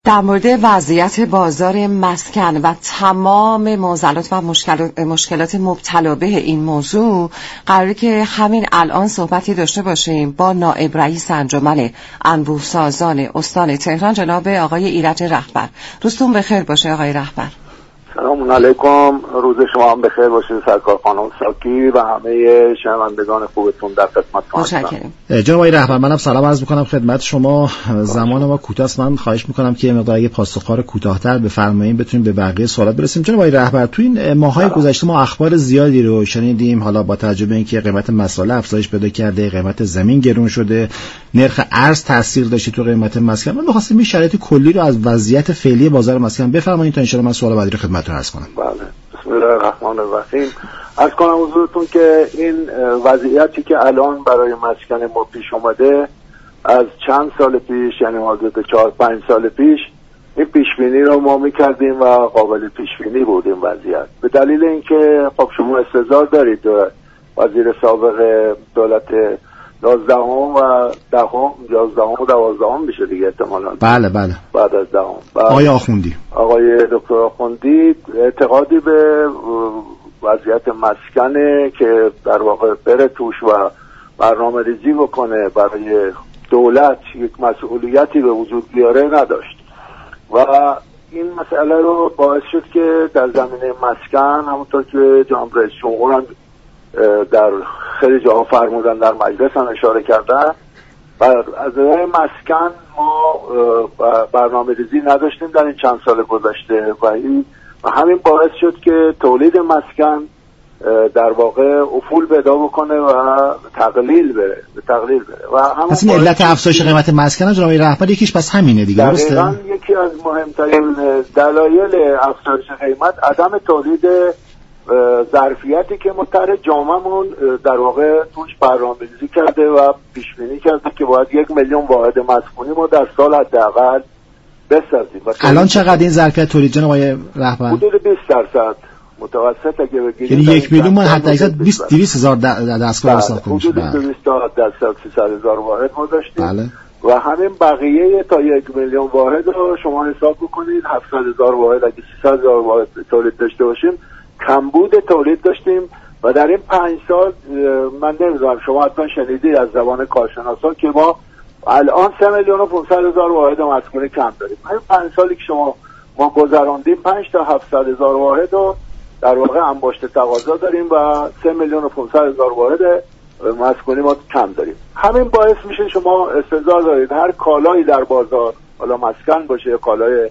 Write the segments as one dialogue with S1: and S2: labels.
S1: در مورد وضعیت بازار مسکن و تمام معضلات و مشکلات مبتلا به این موضوع قراره که همین الان صحبتی داشته باشیم با نائب رئیس انجمن انبوه‌سازان استان تهران جناب آقای ایرج رهبر. روزتون بخیر باشه آقای رهبر.
S2: سلام علیکم، روز شما هم بخیر باشه سرکار خانم ساکی و همه شنوندگان خوبتون در خدمتتون
S1: هستم.
S3: جناب آقای رهبر، منم سلام عرض می‌کنم خدمت شما. زمان ما کوتاه است، من خواهش می‌کنم که یه مقدار اگه پاسخ‌ها کوتاه‌تر بفرمایید بتونیم به بقیه سوالات برسیم. جناب آقای رهبر، تو این ماه‌های گذشته ما اخبار زیادی رو شنیدیم، حالا با توجه به اینکه قیمت مساله افزایش پیدا کرده، قیمت زمین گرون شده، نرخ ارز تاثیر داشته تو قیمت مسکن. من می‌خواستم این شرایط کلی رو از وضعیت فعلی بازار مسکن بفرمایید تا ان شاءالله من سوال بعدی رو خدمتتون عرض کنم.
S2: بله، بسم الله الرحمن الرحیم. عرض کنم حضورتون که این وضعیتی که الان برای مسکن ما پیش اومده از چند سال پیش، یعنی حدود 4-5 سال پیش، این پیشبینی رو ما میکردیم و قابل پیشبینی بود این وضعیت، به دلیل اینکه خب شما استحضار دارید وزیر سابق دولت 11 و 12 میشه دیگه احتمالاً.
S3: بله
S2: بعد از 10
S3: آقای آخوندی،
S2: آقای دکتر آخوندی اعتقادی به وضعیت مسکنه که در واقع بره توش و برنامه ریزی بکنه برای دولت یک مسئولیتی به وجود بیاره نداشت و این مسئله رو باعث شد که در زمینه مسکن همونطور که جناب رئیس جمهور هم در خیلی جاها فرمودن، در مجلس هم اشاره کردن، و از نظر مسکن ما برنامه ریزی نداشتیم در این چند سال گذشته و همین باعث شد که تولید مسکن در واقع افول پیدا بکنه و تقلیل بره و
S3: پس این علت افزایش قیمت مسکن جناب رهبر یکیش پس همینه دیگه، درسته؟
S2: دقیقاً یکی از مهمترین دلایل افزایش قیمت عدم تولید ظرفیتی که ما طرح جامعمون در واقع توش برنامه‌ریزی کرده و پیش بینی کرده که باید 1 میلیون واحد مسکونی ما در سال حداقل بسازیم.
S3: الان چقدر این ظرفیت تولید جناب آقای رهبر؟
S2: حدود 20% متوسط اگه بگیریم،
S3: یعنی 1 میلیون ما حتی 200,000 دستگاه حساب کنیم.
S2: حدود 200,000 واحد ما داشتیم.
S3: بله.
S2: و همین بقیه تا 1 میلیون واحد رو شما حساب بکنید، 700,000 واحد اگه 300,000 واحد تولید داشته باشیم کمبود تولید داشتیم و در این 5 سال من نمیدونم شما حتما شنیدید از زبان کارشناسان که ما الان 3,500,000 واحد مسکونی کم داریم. همین 5 سالی که ما گذراندیم 5 تا 700,000 واحد رو در واقع انباشته تقاضا داریم و 3,500,000 واحد مسکونی ما کم داریم. همین باعث میشه شما استحضار دارید هر کالایی در بازار، حالا مسکن باشه یا کالای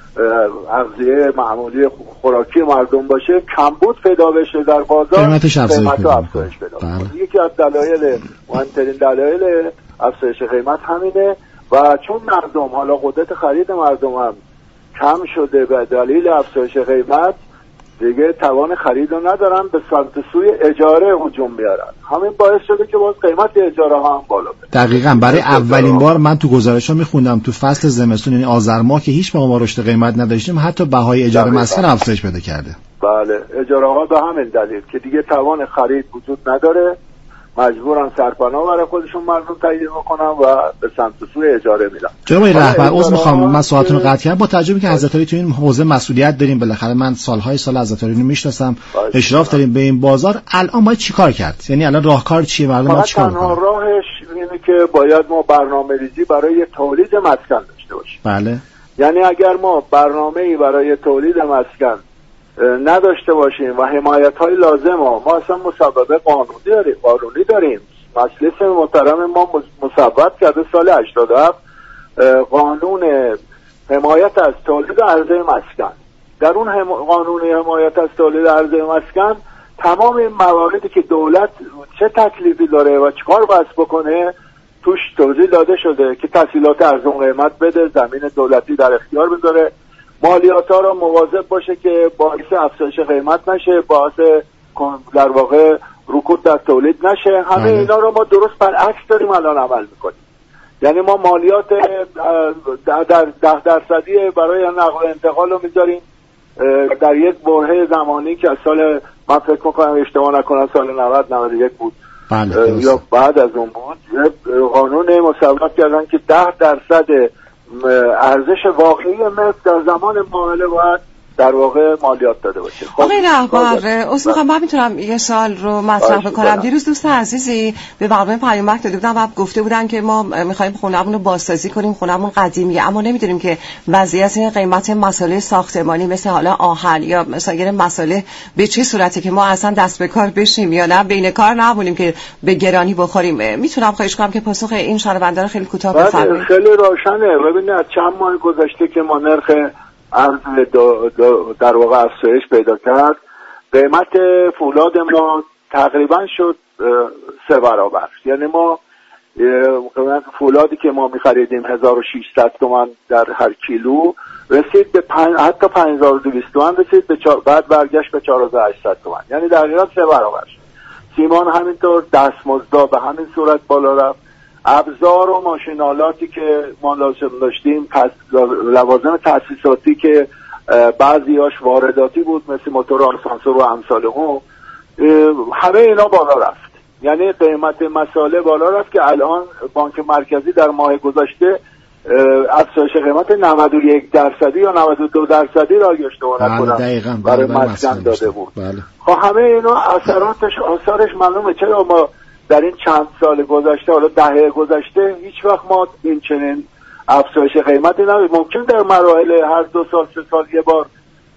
S2: اغذیه معمولی خوراکی مردم باشه، کمبود پیدا بشه در بازار،
S3: قیمت افزایش
S2: پیدا کنه. یکی از دلایل، مهمترین دلایل افزایش قیمت همینه و چون مردم حالا قدرت خرید مردم هم کم شده به دلیل افزایش قیمت، دیگه توان خرید رو ندارن، به سمت سوی اجاره هجوم بیارن. همین باعث شده که باز قیمت اجاره ها هم بالا بره.
S3: دقیقاً برای اولین بار من تو گزارش‌ها می‌خوندم تو فصل زمستون، یعنی آذر ماه که هیچ موقع ما رشد قیمت نداشتیم، حتی بهای اجاره مسکن افزایش پیدا کرده.
S2: بله، اجاره ها به همین دلیل که دیگه توان خرید وجود نداره، مجبورن سرپناه برای خودشون مردم تهیه بکنن و به سمت سوی اجاره میرن.
S3: جناب رهبر عذر می‌خوام من سوالتون رو قطع کردم، با توجه به که حضرت علی تو این حوزه مسئولیت داریم، بالاخره من سال‌های سال حضرت علی رو میشناسم، اشراف داریم به این بازار، الان باید چیکار کرد؟ یعنی الان راهکار چیه؟ مردم باید چیکار کنن؟
S2: تنها راهش اینه که باید ما برنامه‌ریزی برای تولید مسکن داشته باشیم.
S3: بله.
S2: یعنی اگر ما برنامه‌ای برای تولید مسکن نداشته باشیم و حمایت‌های لازم ما اصلا مسبب قانونی داریم. مجلس محترم ما مصوب کرده سال 87 قانون حمایت از تولید عرضه مسکن. در اون قانون حمایت از تولید عرضه مسکن تمام این مواردی که دولت چه تکلیفی داره و چیکار باید بکنه توش توضیح داده شده که تسهیلات ارزون قیمت بده، زمین دولتی در اختیار بذاره، مالیات ها رو مواظب باشه که باعث افزایش قیمت نشه، باعث در واقع رکود در تولید نشه. همه اینا رو ما درست برعکس داریم الان عمل میکنیم. یعنی ما مالیات در 10% برای نقل و انتقال رو میذاریم در یک برهه زمانی که از سال، من فکر میکنم اشتباه نکنم سال 90-91 بود، یا بعد از اون بود، قانون مصوب کردن که 10% ارزش واقعی ملک در زمان معامله باید در واقع مالیات داده باشه.
S1: آقای رهبر، من میتونم یه سال رو مطرح بکنم؟ دیروز دوست عزیزی به برنامه پیامک داده بودن و گفته بودن که ما میخوایم خونه‌مون رو بازسازی کنیم، خونه‌مون قدیمیه، اما نمیدونیم که وضعیت قیمت مسائل ساختمانی مثل حالا آهن یا سایر مسائل به چه صورتی که ما اصلا دست به کار بشیم یا نه بین کار نمونیم که به گرانی بخوریم. میتونم خواهش کنم که پاسخ این شنونده رو خیلی کوتاه بفرمایید؟
S2: خیلی روشنه. ببینید از چند ماه گذشته که ما نرخ ارز در واقع افزایش پیدا کرد، قیمت فولاد ما تقریبا شد 3 برابر. یعنی ما فولادی که ما می‌خریدیم 1600 تومان در هر کیلو رسید به حتی 5200 تومان رسید، بعد برگشت به 4800 تومان، یعنی در حقیقت 3 برابر. سیمان همینطور، دستمزد به همین صورت بالا رفت. ابزار و ماشینالاتی که ما لازم داشتیم، لوازم تاسیساتی که بعضیاش وارداتی بود مثل موتور آسانسور و امثال اون، همه اینا بالا رفت. یعنی قیمت مساله بالا رفت که الان بانک مرکزی در ماه گذشته افزایش قیمت 91% یا 92% را اشتباه نکنم برای مسکن داده بود. خب همه اینا آثارش معلومه. چرا ما در این چند سال گذشته، حالا دهه گذشته، هیچ وقت ما این چنین افزایش قیمتی نداشتیم. ممکن در مراحل هر 2 سال 3 سال یه بار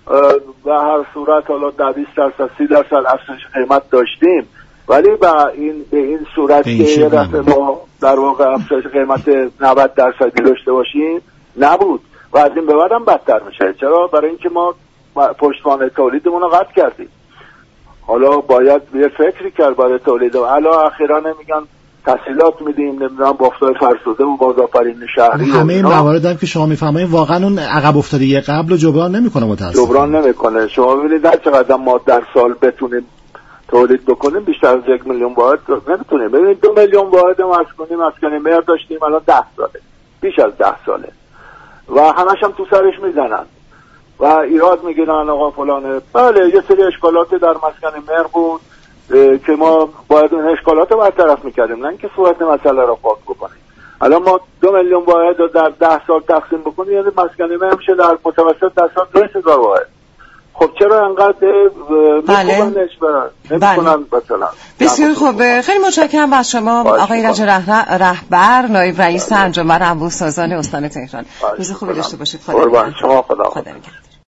S2: به هر صورت حالا 20% 30% افزایش قیمت داشتیم، ولی به این صورت که یه دفعه ما در واقع افزایش قیمت 90% داشته باشیم نبود و از این به بعد هم بدتر میشه. چرا؟ برای اینکه ما پشتوانه تولیدمون رو قطع کردیم. حالا باید یه فکری کرد برای تولید. حالا اخیرا نمیگن تسهیلات میدیم، نمیدونم بافت‌های فرسوده و بازآفرین شهری،
S3: همه این موارد هم که شما میفهمید واقعا اون عقب افتادگی قبل رو جبران نمیکنه. متأسفانه جبران
S2: نمیکنه. شما ببینید هر چقدر ما در سال بتونیم تولید بکنیم بیشتر از 1 میلیون واحد نمیتونیم. ببینید 2 میلیون واحد مسکن مهر داشتیم، الان 10 ساله، بیش از 10 ساله و همش هم تو سرش میزنن و ایراد میگیرن آقا فلانه. بله یه سری اشکالات در مسکن مهر بود که ما باید اون اشکالات رو برطرف میکردیم، نه اینکه صورت مسئله رو پاک بکنیم. الان ما 2 میلیون واحد رو در 10 سال تقسیم بکنیم، یعنی مسکن مهر میشه در متوسط در سال 2000 واحد. خب چرا انقدر میکننش نمیکنن مثلا؟
S1: بسیار خوب، خیلی متشکرم از شما آقای ایرج رهبر، نایب رئیس انجمن انبوه‌سازان استان تهران. روز خوبی داشته باشید.
S2: خدا نگهدار.